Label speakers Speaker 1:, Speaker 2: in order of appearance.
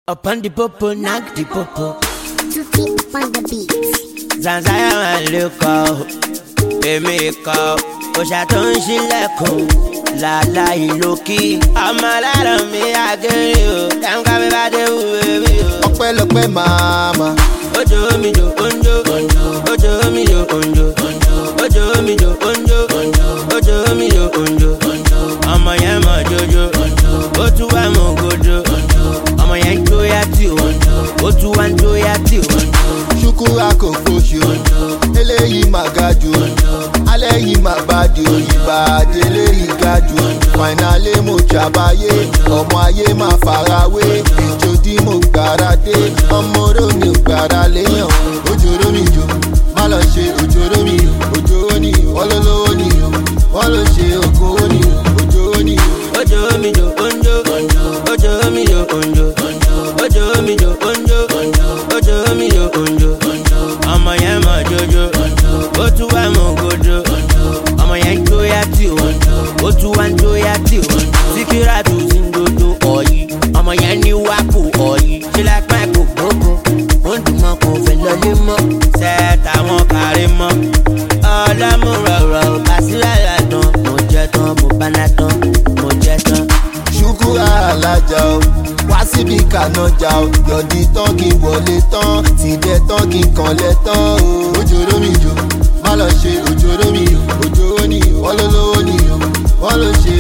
Speaker 1: Upon the popo, knock the popo.
Speaker 2: To keep upon the beat.
Speaker 1: Zanzaya man look out, èmi kọ́, òṣà tó ń ṣílẹ̀kùn, làlá ìlókì. Ọmọ lára mi àgẹ̀rẹ̀ o, dáńgá mi bá dé wù mí o.
Speaker 3: Ọpẹ́lọpẹ́ màmá.
Speaker 1: Ojo mi jo onjo, ojo mi jo onjo, ojo mi jo onjo, ojo mi jo onjo. Ọmọ yẹn mọ̀ jojo, ó tún wá mọ̀ gojo. Ọmọ yẹn ń jóyà tí o, ó tún wá ń jóyà tí o.
Speaker 3: Ṣúkúrà kò fòṣù, eléyìí máa ga jù, alẹ́ yìí máa bá di òyìnbàdé eléyìí ga jù. Fàìnàlé mo ṣàbáyé, ọmọ ayé máa farawé. Ìjó tí mo gbára dé, ọmọ oró mi ò gbára léyàn. Òjòrò mi jò, má lọ ṣe òjòrò mi, òjòrò ni wọ́n ló lówó ni, wọ́n ló ṣe òkòwò ni, òjòrò ni.
Speaker 1: Ojo mi jo onjo, ojo mi jo onjo, ojo mi jo onjo, ojo mi jo onjo. Ọmọ yẹn mọ̀ jojo, ó tún wá mọ̀ gojo. Ọmọ yẹn ń jóyà tí o, ó tún wá ń jóyà tí o. Síkírà tó sì ń dodo ọ̀yí, ọmọ yẹn ní wá kò ọ̀yí. Ṣé lápá kò gbóko, ó ń dùn mọ́ kò fẹ́ lọlé mọ́. Sẹ́ẹ̀tà wọn kárí mọ́, ọlọ́mú rọ̀rọ̀ Bàsírà làdán. Mo jẹ tán, mo báná tán, mo jẹ tán.
Speaker 3: Ṣúkúrà alájà o, wá síbi kànájà o. Yọ̀dí tán kí n wọlé tán, tìdẹ tán kí n kànlẹ̀ tán o. Òjòrò mi jò, má lọ ṣe òjòrò mi, òjòrò ni wọ́n ló lówó ni, wọ́n ló ṣe